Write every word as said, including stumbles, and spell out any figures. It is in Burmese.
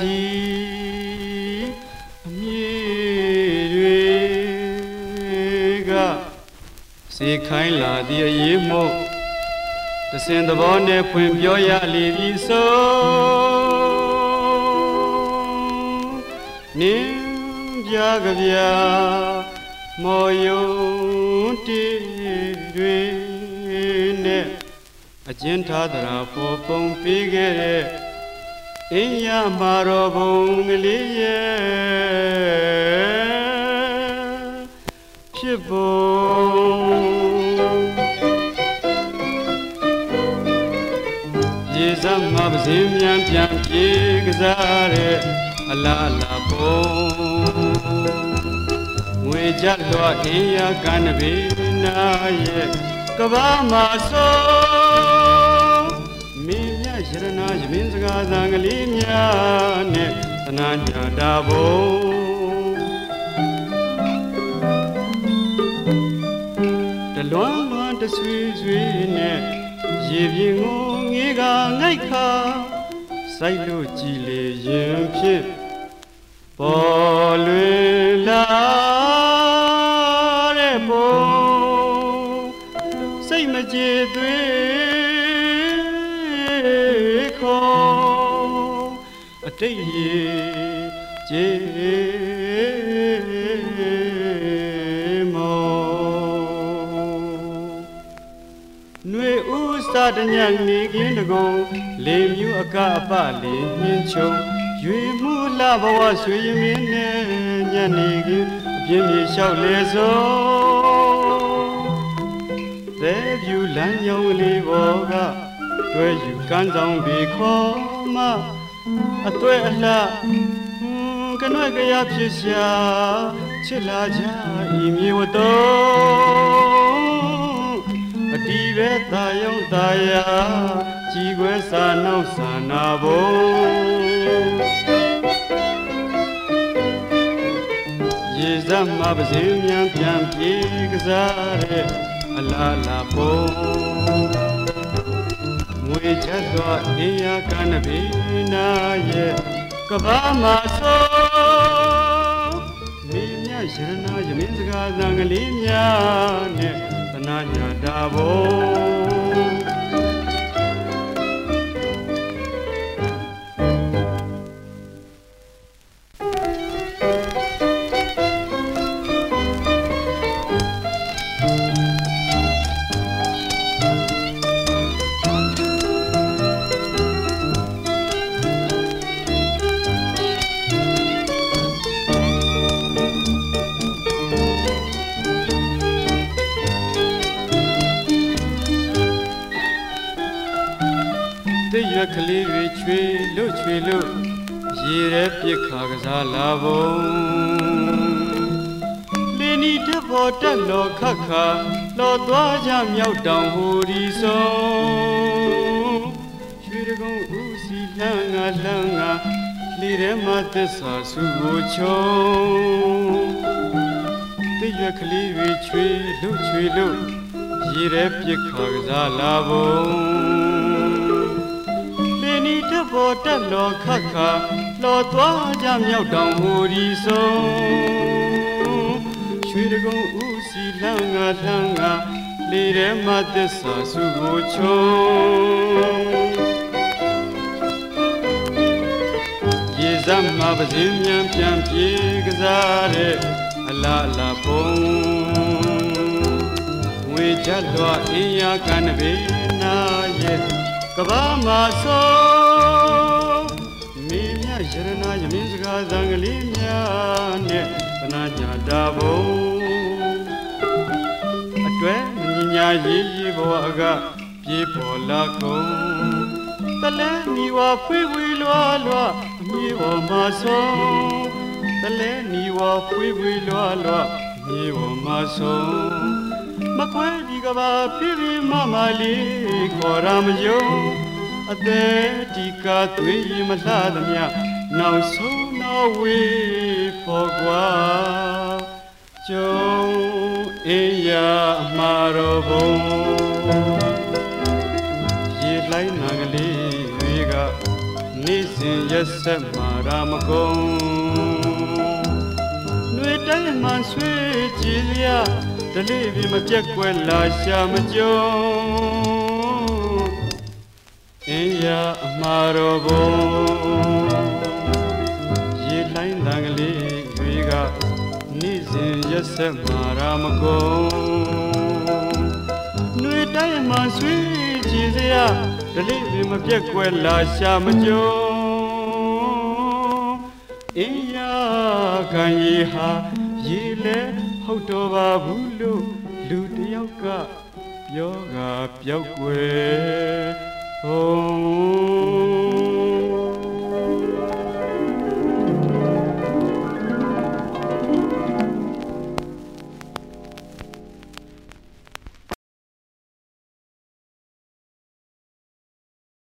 ကြီးအမြေတွေကစေခိုင်းလာသည့်အရေးမို့တစင်သဘောနဲ့ဖွင့်ပြောရလေပြီဆိုနင်းပြကဗျာမော်ယုံတီတွေနဲ့အကျဉ်းထားသရာပေါ်ပုံပေးခဲ့တဲ့အင်းရမှာတော်ဘုံကလေးရဲ့ဖြစ်ပုံရေစမ်းမပစင်းမြန်ပြန်ပြေကစားတဲ့အလားလာပုံငွေကြလွှာအင်းရကန်းပေနာရဲ့ကဘာမှာဆိုမင်းမြရတနာရမင်းစကားသံကလေးများနဲ့သနာညာတာဘုံတလွမ်းလွမ်းတဆွေဆွေနဲ့ရေပြင်းကိုငေးကငိုက်ခါစိုက်လို့ကြည်လေရင်ဖြစ်ပေါ်လွင်လာတဲ့ဘုံစိတ်မကြေသွေးခေါ်အတိတ်ရေကြေမောနှွေဥစာတညနေကင်းတကုံလေမြူအကအပလေးနှင်းချုံရွေမှုလှဘဝဆွေရင်မင်းနဲ့ညနေကင်းအပြင်းပြေလျှောက်လေစို့သဲပြူလမ်းကြောင်းလေးပေါ်ကတွဲယူကန်းဆောင်ပေခေါ်မအတွေ့အလှကနွဲ့ကြရဖြစ်ရှာချစ်လာကြဤမြေဝတော်အတီးပဲသာယောင်သာယာကြည်ခွဲစာနောက်စာနာဘုံရေစမ်းမပစင်းမြန်ပြန်ပြေကစားတဲ့အလားလာပုံငွေချက်သောအင်းရကန်းပေနာရဲ့ကဘာမှာဆိုမိမြရတနာရမင်းစကားသံကလေးများနဲ့သနာညာတာဘုံကလေးတွေချွေလို့ချွေလို့ရေရဲပြစ်ခါကစားလာဘုံလင်းနီတက်ဖို့တက်လောခတ်ခါလောသွားကြမြောက်တောင်ဟူဒီဆုံးရွှေတကုံဦးစီလှမ်းငါလှမ်းငါလေထဲမှာသစ္စာစုကိုချုံတည့်ရကလေးတွေချွေလို့ချွေလို့ရေရဲပြစ်ခါကစားလာဘုံပေါ်တက်လောခတ်ခါလောသွားကြမြောက်တောင်ဟူဒီဆုံးရွှေတကုံဦးစီလှမ်းငါလှမ်းငါလေထဲမှာသစ္စာစုကိုချုံရေစမ်းမပစင်းမြန်ပြန်ပြေကစားတဲ့အလားလာပုံငွေချက်လွှာအင်းရကန်းပေနာရဲ့ကဘာမှာဆိုရတနာရမင်းစကားသံကလေးများနဲ့သနာညာတာဘုံအတွဲမညီညာရေးရေးဘဝကပြေပေါ်လာကုန်တလဲနီဝါဖွေးဖွေးလွားလွားအမြေပေါ်မှာဆုံးတလဲနီဝါဖွေးဖွေးလွားလွားအမြေပေါ်မှာဆုံးမခွဲဒီကဘာဖြည်းဖြည်းမမလေးခေါ်ရမယုံအသက်ဒီကာသွေးမလှသမျှနောက်ဆုံးနောက်ဝေးပေါ်ကွာကျုံအေးရအမှားတော်ဘုံရေလိုက်နာကလေးတွေကနေ့စဉ်ရက်ဆက်မာရာမကုန်ຫນွေတိုင်းမှဆွေးကြည်လျာဒလေးပြမပြက်ကွယ်လာရှာမကြုံအင်းရအမှားတော်ဘုံရေလိုင်းတန်ကလေးတွေကနေ့စဉ်ရက်ဆက်မာရာမကုန်ຫນွေတိုင်းမှဆွေးကြည်လျာဒလေးပြမပြက်ကွယ်လာရှာမကြုံအင်းရခံရီဟာရေလဲဟုတ်တော်ပါဘူးလို့လူတယောက်ကပြောကပြောက်ွယ်ဟော